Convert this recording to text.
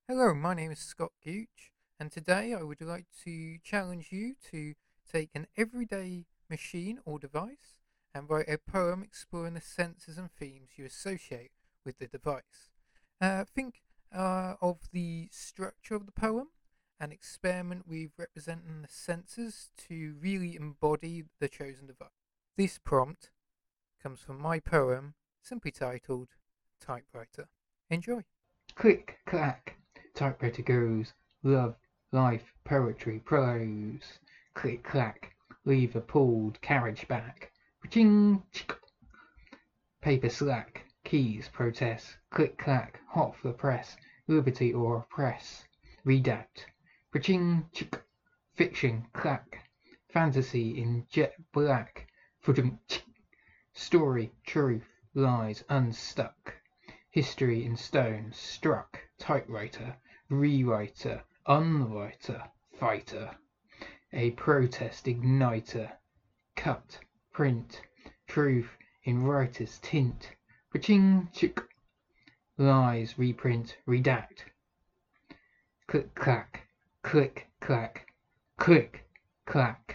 Hello, my name is Scott Gooch, and today I would like to challenge you to take an everyday machine or device and write a poem exploring the senses and themes you associate with the device. Think of the structure of the poem and experiment with representing the senses to really embody the chosen device. This prompt comes from my poem, simply titled Typewriter. Enjoy! Click, clack, typewriter goes, love, life, poetry, prose. Click, clack, leave a pulled carriage back. Ching, chick, paper slack, keys, protest. Click, clack, hot for the press, liberty or oppress. Redact, ching, chick, fiction, clack, fantasy in jet black. Chick, story, truth, lies unstuck. History in stone, struck, typewriter, rewriter, unwriter, fighter, a protest igniter, cut, print, truth in writer's tint, ching chick, lies, reprint, redact, click clack, click clack, click clack.